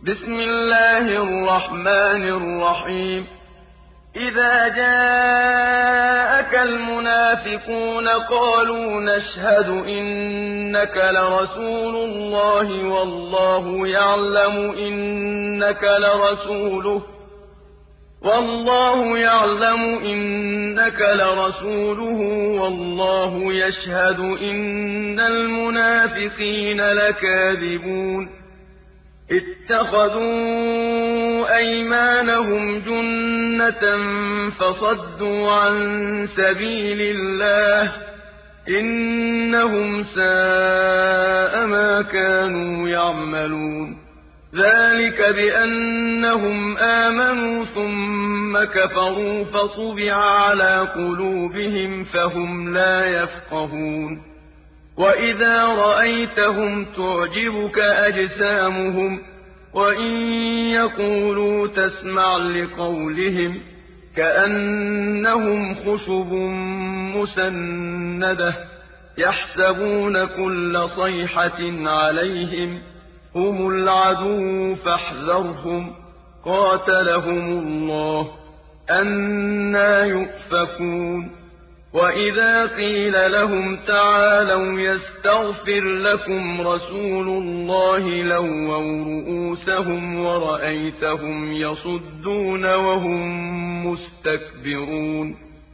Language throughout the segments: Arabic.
بسم الله الرحمن الرحيم إذا جاءك المنافقون قالوا نشهد إنك لرسول الله والله يعلم إنك لرسوله والله يشهد إن المنافقين لكاذبون اتخذوا أيمانهم جنة فصدوا عن سبيل الله إنهم ساء ما كانوا يعملون ذلك بأنهم آمنوا ثم كفروا فطبع على قلوبهم فهم لا يفقهون وإذا رأيتهم تعجبك أجسامهم وإن يقولوا تسمع لقولهم كأنهم خشب مسندة يحسبون كل صيحة عليهم هم العدو فاحذرهم قاتلهم الله أنى يؤفكون وإذا قيل لهم تعالوا يستغفر لكم رسول الله لووا رؤوسهم ورأيتهم يصدون وهم مستكبرون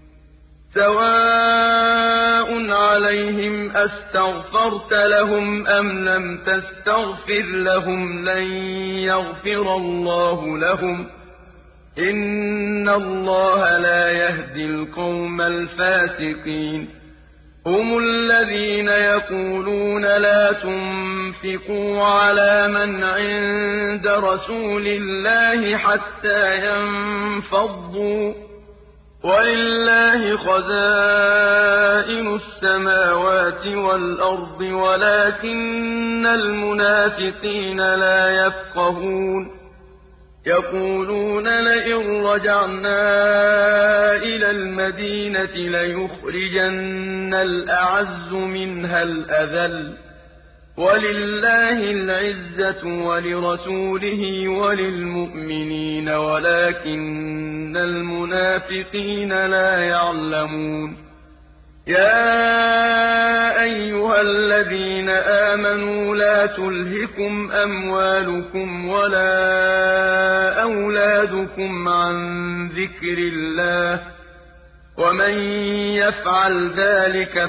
سواء عليهم أستغفرت لهم أم لم تستغفر لهم لن يغفر الله لهم إن الله لا يهدي القوم الفاسقين هم الذين يقولون لا تنفقوا على من عند رسول الله حتى ينفضوا ولله خزائن السماوات والأرض ولكن المنافقين لا يفقهون يقولون لئن رجعنا إلى المدينة ليخرجن الأعز منها الأذل ولله العزة ولرسوله وللمؤمنين ولكن المنافقين لا يعلمون يا أيها الذين آمنوا لا تلهكم أموالكم ولا أولادكم عن ذكر الله ومن يفعل ذلك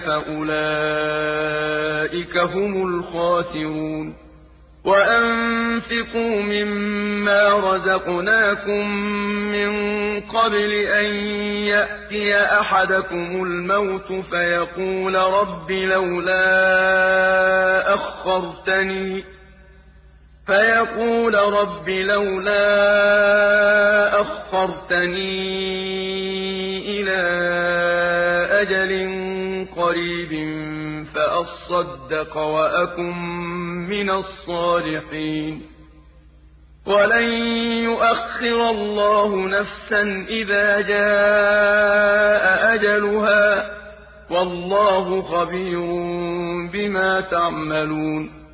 فأولئك هم الخاسرون وأنفقوا مما رزقناكم من قبل أن يأتي أحدكم الموت فيقول رب لولا أخرتني إلى أجل قريب فأصدق وأكن من الصالحين ولن يؤخر الله نفسا إذا جاء أجلها والله خبير بما تعملون